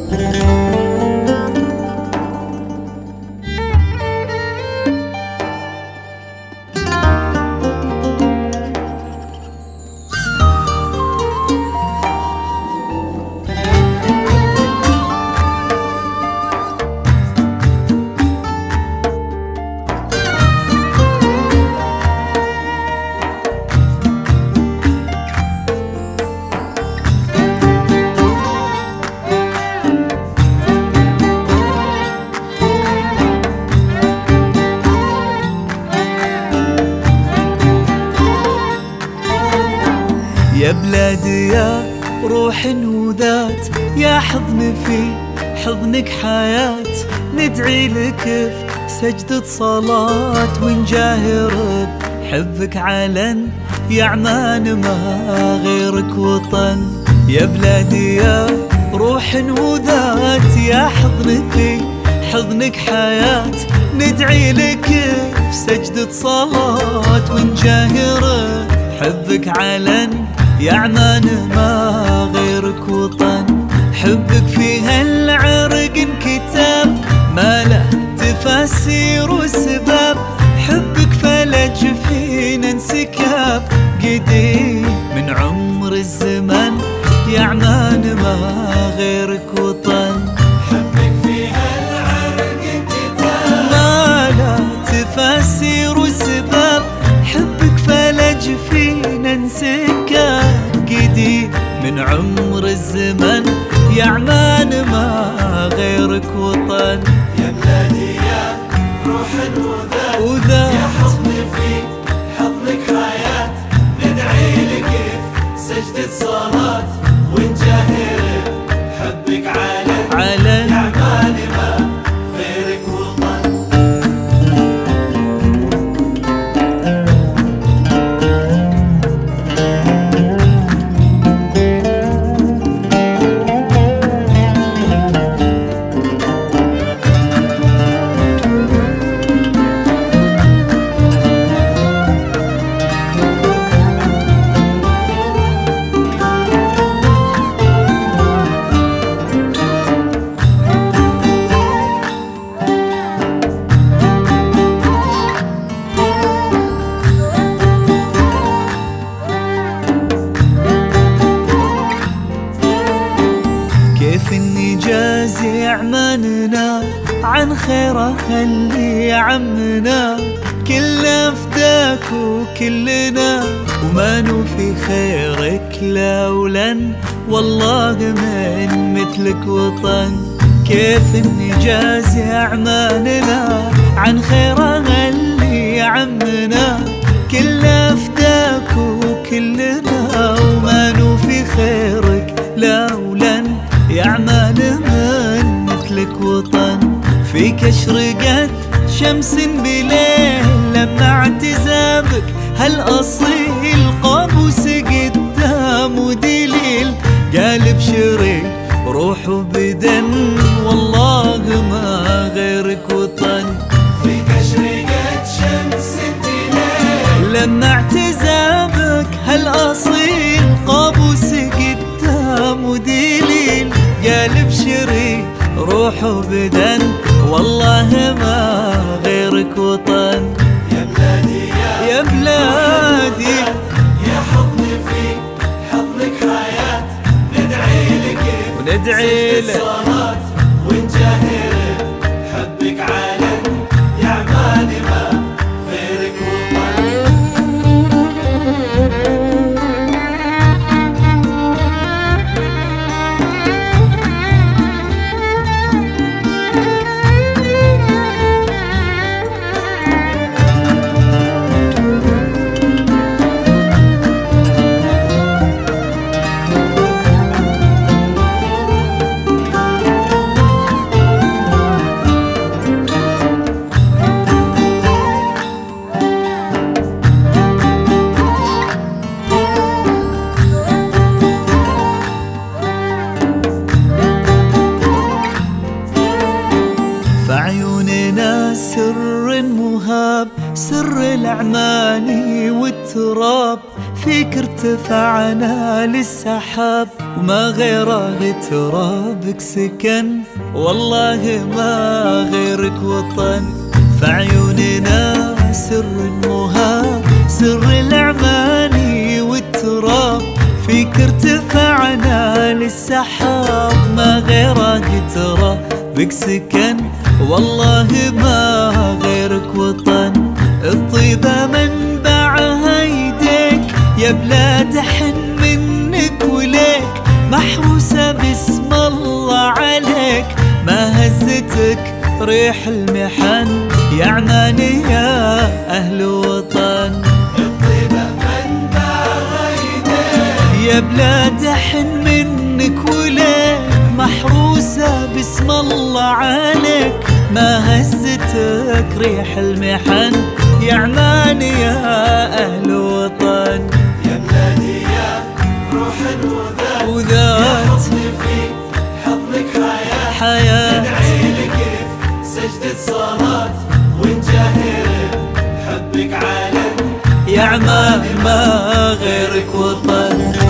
يا بلادي يا روح وذات، يا حضن في حضنك حياة، ندعي لك في سجدة صلاة ونجاهر بحبك علن، يا عمان ما غيرك وطن. يا بلادي يا روح وذات، يا حضن في حضنك حياة، ندعي لك في سجدة صلاة ونجاهر حبك علن، يا عمان ما غيرك وطن. حبك في هالعرق انكتاب، ما له تفاسير وسباب، حبك فلج فينا انسكاب، قديم من عمر الزمن، يا عمان ما غيرك وطن. حبك في هالعرق انكتاب، ما له تفاسير وسباب، حبك فلج فينا انسكاب، قديم من عمر الزمن، يا عمان ما غيرك وطن. يا بلادي يا روح وذات، يا حضن في حضنك حياة، ندعي لك في سجدة صلاة ونجاهر حبك علن، يا عمان ما غيرك وطن. كيف نجازي عماننا عن خيره اللي عمنا، كلنا فداك وكلنا وما نوفي خيرك لولا، والله من مثلك وطن. كيف نجازي عماننا عن خيره اللي عمنا، كلنا فداك وكلنا وما نوفي خيرك لولا، يا عمان من مثلك وطن. فيك اشرقت شمس بليل لما اعتزامك هالاصيل، قابوس قدام ودليل قالب شري روح وبدن، والله ما غيرك وطن. فيك اشرقت شمس بليل لما اعتزامك هالاصيل، قابوس قدام ودليل قالب شري روح وبدن، والله ما غيرك وطن. يا بلادي يا بلادي يا حضن في حضنك حياة، ندعي لك وندعي في لك صلاة ونجاهر حبك علن، يا عمان ما غيرك وطن. فعيوننا سر مهاب، سر الأعماني والتراب، فيك ارتفعنا للسحاب وما غيره ترابك سكن، والله ما غيرك وطن. فعيوننا سر المهاب، سر الأعماني والتراب، فيك ارتفعنا للسحاب ما غيرك ترابك سكن، والله ما غيرك وطن. الطيبة منبعها يديك يا بلاد حن منك وليك، محروسة باسم الله عليك، ما هزتك ريح المحن يا عماني يا أهل وطن. الطيبة منبعها يديك يا بلاد حن منك وليك، محروسة باسم الله عليك، ما هزتك ريح المحن يا عماني يا أهل وطن. يا بلادي يا روح وذات، يا حضني في حضنك حياة، ندعي لك في سجدة صلاة ونجاهر حبك علن يا عمان ما غيرك وطن.